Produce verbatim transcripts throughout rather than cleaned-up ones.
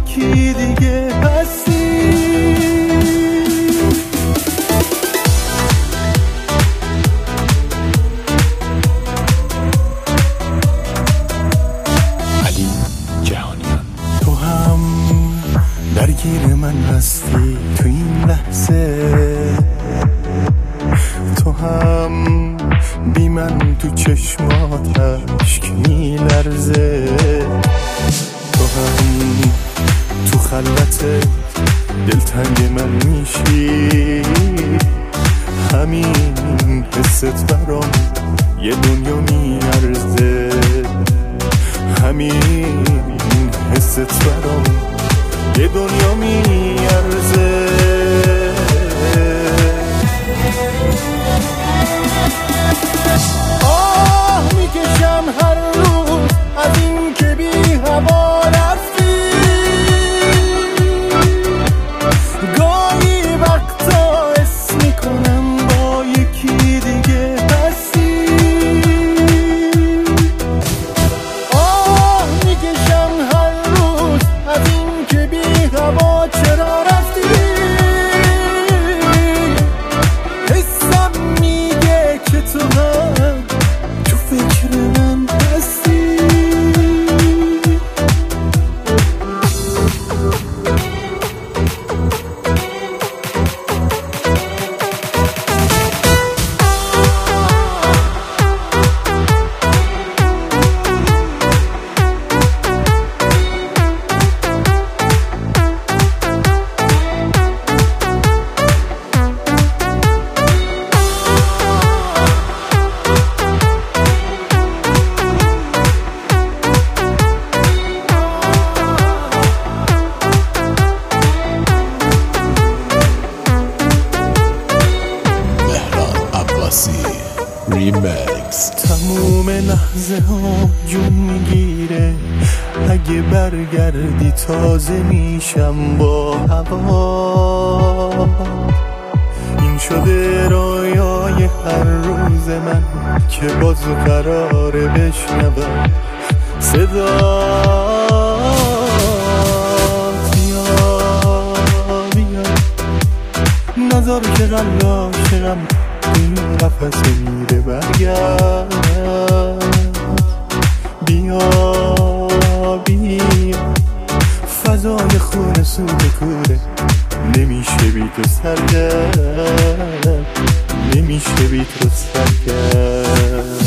یکی دیگه هستی. علی جهانیان. تو هم درگیر من هستی تو این لحظه، تو هم بی من تو چشمات عشق میلرزه، تو هم تو خلوت دلتنگ من میشی، همین حست برام یه دنیا میارزه، همین حست برام یه دنیا میارزه. آه میکشم هر روز از این که بی هوا رفتی، گاهی وقتا حس میکنم با یکی دیگه هستی. آه میکشم هر روز از این که بی هوا چرا رفتی، حسم میگه که تو هم تو فکر من هستی. ریمیکس. تموم لحظه ها جون میگیره، اگه برگردی تازه میشم با هوا. این شده رویای هر روز من که باز قراره بشنوم صدا. بیا بیا نظر که قلب عاشقم این قفص میره برگرد، بیا بیا فضای خونه سود کوره، نمیشه بی تو سرگرد، نمیشه بی تو سرگرد.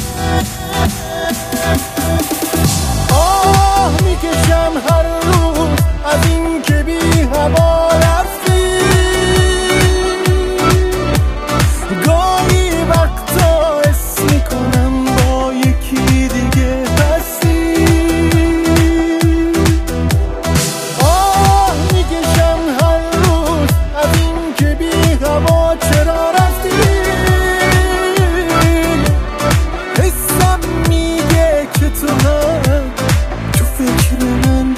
آه میکشم هر روز از این که بی هوا رفتی، گاهی وقتا حس میکنم با یکی دیگه هستی. آه میکشم هر روز از این که بی هوا چرا رفتی، حسم میگه که تو هم تو فکر من